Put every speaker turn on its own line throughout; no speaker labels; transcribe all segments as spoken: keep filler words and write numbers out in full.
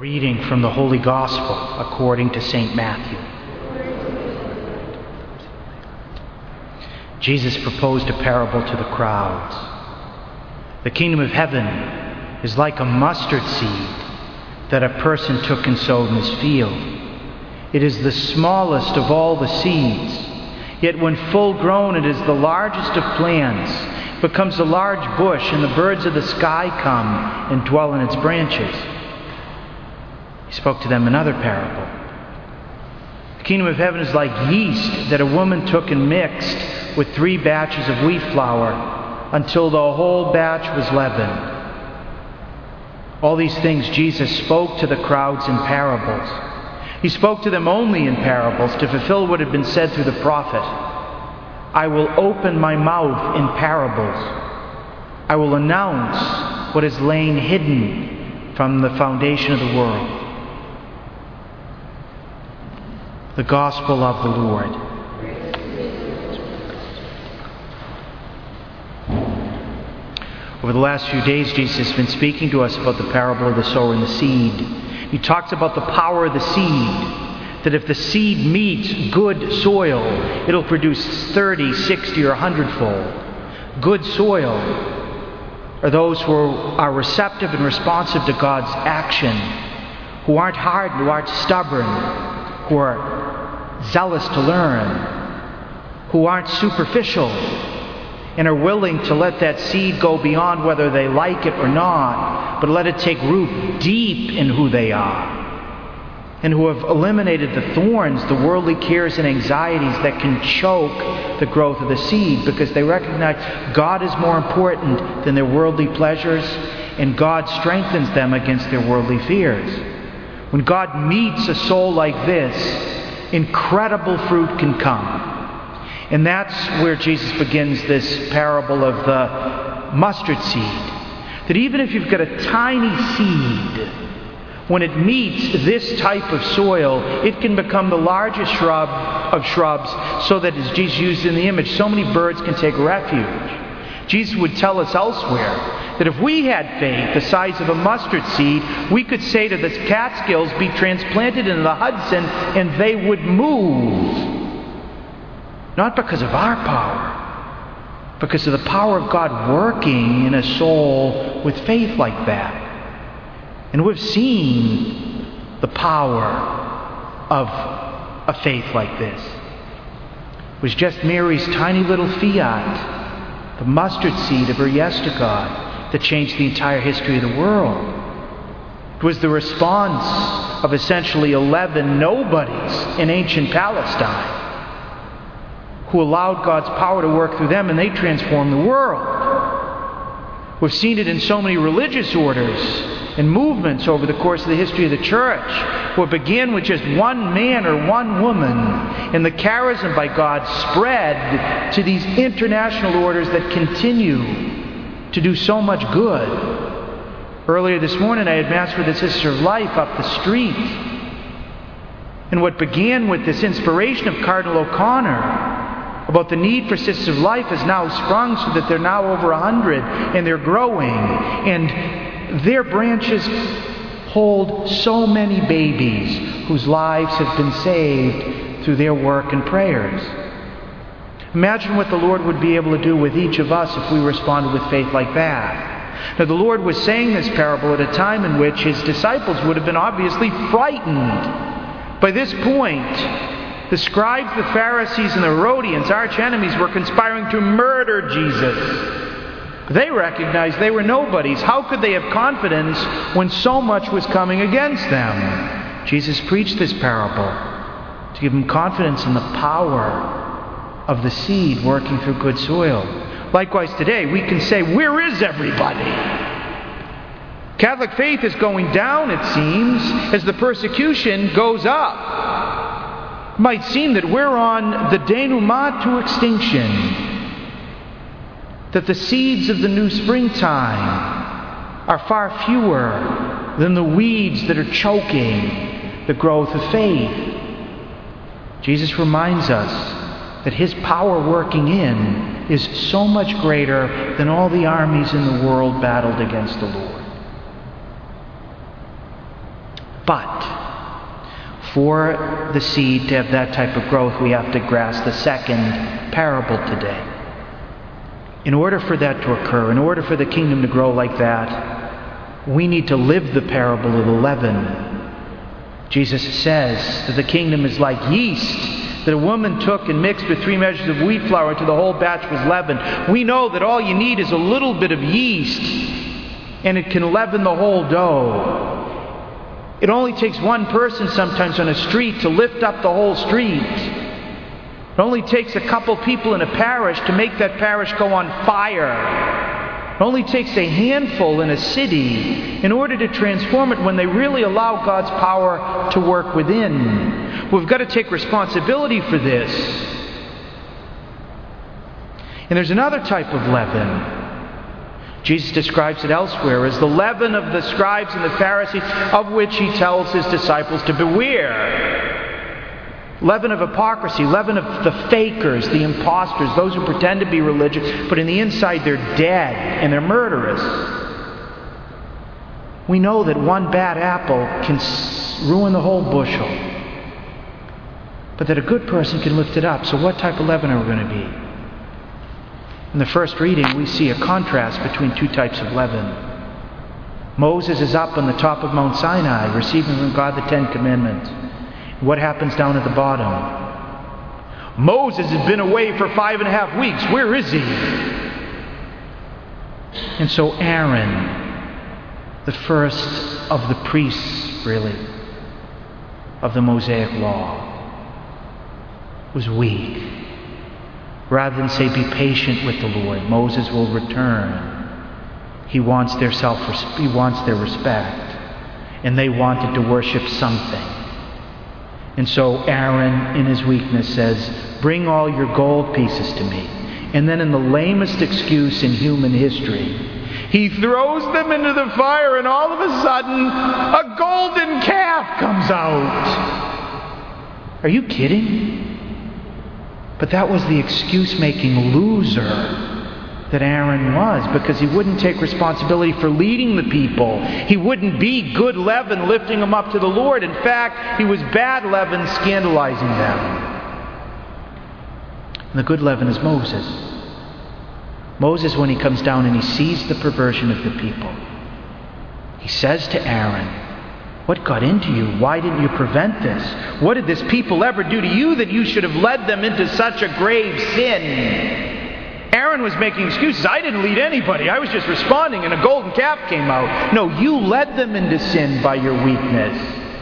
Reading from the Holy Gospel according to Saint Matthew. Jesus proposed a parable to the crowds. The kingdom of heaven is like a mustard seed that a person took and sowed in his field. It is the smallest of all the seeds, yet when full grown it is the largest of plants, becomes a large bush, and the birds of the sky come and dwell in its branches. He spoke to them another parable. The kingdom of heaven is like yeast that a woman took and mixed with three batches of wheat flour until the whole batch was leavened. All these things Jesus spoke to the crowds in parables. He spoke to them only in parables to fulfill what had been said through the prophet. I will open my mouth in parables. I will announce what is lain hidden from the foundation of the world. The Gospel of the Lord. Over the last few days, Jesus has been speaking to us about the parable of the sower and the seed. He talks about the power of the seed, that if the seed meets good soil, it'll produce thirty, sixty, or a hundredfold. Good soil are those who are receptive and responsive to God's action, who aren't hard, who aren't stubborn, who are zealous to learn, who aren't superficial, and are willing to let that seed go beyond whether they like it or not, but let it take root deep in who they are, and who have eliminated the thorns, the worldly cares and anxieties that can choke the growth of the seed, because they recognize God is more important than their worldly pleasures, and God strengthens them against their worldly fears. When God meets a soul like this, incredible fruit can come. And that's where Jesus begins this parable of the mustard seed. That even if you've got a tiny seed, when it meets this type of soil, it can become the largest shrub of shrubs, so that, as Jesus used in the image, so many birds can take refuge. Jesus would tell us elsewhere that if we had faith the size of a mustard seed, we could say to the Catskills, be transplanted into the Hudson, and they would move. Not because of our power, because of the power of God working in a soul with faith like that. And we've seen the power of a faith like this. It was just Mary's tiny little fiat, the mustard seed of her yes to God, that changed the entire history of the world. It was the response of essentially eleven nobodies in ancient Palestine who allowed God's power to work through them, and they transformed the world. We've seen it in so many religious orders and movements over the course of the history of the church, where it began with just one man or one woman, and the charism by God spread to these international orders that continue to do so much good. Earlier this morning I had Mass for the Sister of Life up the street. And what began with this inspiration of Cardinal O'Connor about the need for Sisters of Life has now sprung, so that they're now over a hundred, and they're growing. And their branches hold so many babies whose lives have been saved through their work and prayers. Imagine what the Lord would be able to do with each of us if we responded with faith like that. Now, the Lord was saying this parable at a time in which His disciples would have been obviously frightened. By this point, the scribes, the Pharisees, and the Herodians, arch enemies, were conspiring to murder Jesus. They recognized they were nobodies. How could they have confidence when so much was coming against them? Jesus preached this parable to give them confidence in the power of the seed working through good soil. Likewise today, we can say, where is everybody? Catholic faith is going down, it seems, as the persecution goes up. It might seem that we're on the denouement to extinction, that the seeds of the new springtime are far fewer than the weeds that are choking the growth of faith. Jesus reminds us that His power working in is so much greater than all the armies in the world battled against the Lord. But for the seed to have that type of growth, we have to grasp the second parable today. In order for that to occur, in order for the kingdom to grow like that, we need to live the parable of the leaven. Jesus says that the kingdom is like yeast that a woman took and mixed with three measures of wheat flour until the whole batch was leavened. We know that all you need is a little bit of yeast, and it can leaven the whole dough. It only takes one person sometimes on a street to lift up the whole street. It only takes a couple people in a parish to make that parish go on fire. It only takes a handful in a city in order to transform it when they really allow God's power to work within. We've got to take responsibility for this. And there's another type of leaven. Jesus describes it elsewhere as the leaven of the scribes and the Pharisees, of which he tells his disciples to beware. Leaven of hypocrisy, leaven of the fakers, the imposters, those who pretend to be religious, but in the inside they're dead and they're murderous. We know that one bad apple can ruin the whole bushel, but that a good person can lift it up. So what type of leaven are we going to be? In the first reading, we see a contrast between two types of leaven. Moses is up on the top of Mount Sinai, receiving from God the Ten Commandments. What happens down at the bottom? Moses has been away for five and a half weeks. Where is he? And so Aaron, the first of the priests, really, of the Mosaic Law, was weak. Rather than say, be patient with the Lord, Moses will return. He wants their self, he wants their respect. And they wanted to worship something. And so Aaron, in his weakness, says, bring all your gold pieces to me. And then in the lamest excuse in human history, he throws them into the fire, and all of a sudden, a golden calf comes out. Are you kidding? But that was the excuse-making loser that Aaron was, because he wouldn't take responsibility for leading the people. He wouldn't be good leaven lifting them up to the Lord. In fact, he was bad leaven scandalizing them. And the good leaven is Moses. Moses, when he comes down and he sees the perversion of the people, he says to Aaron, what got into you? Why didn't you prevent this? What did this people ever do to you that you should have led them into such a grave sin? Aaron was making excuses. I didn't lead anybody. I was just responding and a golden calf came out. No, you led them into sin by your weakness.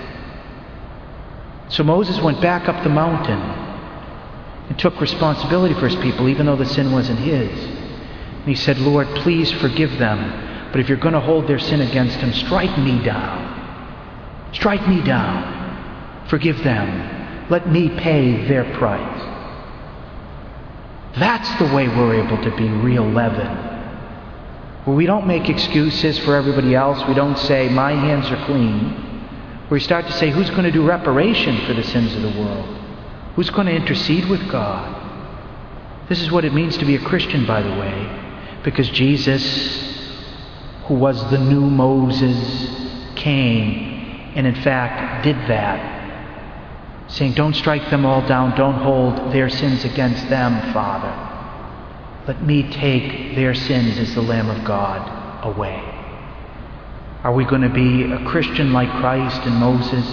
So Moses went back up the mountain and took responsibility for his people, even though the sin wasn't his. And he said, Lord, please forgive them. But if you're going to hold their sin against them, strike me down. Strike me down. Forgive them. Let me pay their price. That's the way we're able to be real leaven. Where we don't make excuses for everybody else. We don't say, my hands are clean. Where we start to say, who's going to do reparation for the sins of the world? Who's going to intercede with God? This is what it means to be a Christian, by the way. Because Jesus, who was the new Moses, came and in fact did that. Saying, don't strike them all down. Don't hold their sins against them, Father. Let me take their sins as the Lamb of God away. Are we going to be a Christian like Christ and Moses?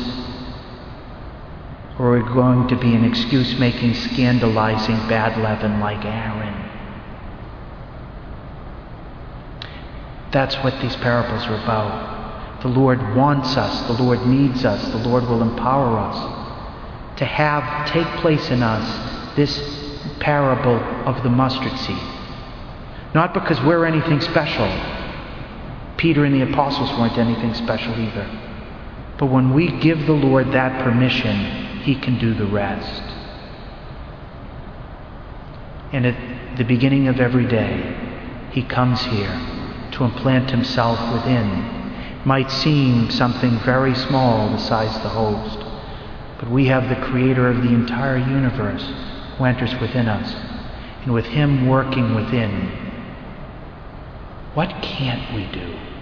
Or are we going to be an excuse-making, scandalizing, bad leaven like Aaron? That's what these parables are about. The Lord wants us. The Lord needs us. The Lord will empower us to have take place in us this parable of the mustard seed. Not because we're anything special. Peter and the apostles weren't anything special either. But when we give the Lord that permission, He can do the rest. And at the beginning of every day, He comes here to implant Himself within. It might seem something very small besides the host. But we have the Creator of the entire universe who enters within us. And with Him working within, what can't we do?